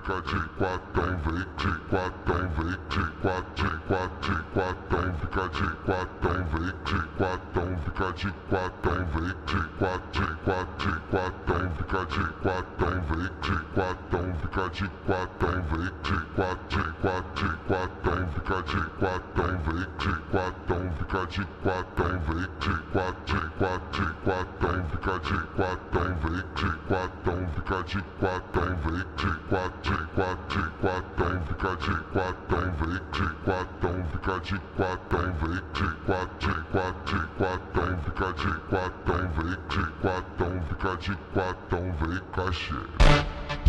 fica de quatão, vem de quatão, vem de quatão, de quatão, fica de quatão, vem de quatão, fica de quatão, vem de quatão, de quatão, fica de quatão, vem de quatão, fica de quatão, vem de quatão, de quatão, fica de quatão, vem de quatão, fica de quatão, vem de quatão, de quatão, fica de quatão, vem de quatão, fica de quatão, vem de quatão, de quatão, fica de quatão, vem de quatão, fica de quatão, vem de quatão, de quatão, fica de quatão, vem de quatão, fica de quatão, vem cachê.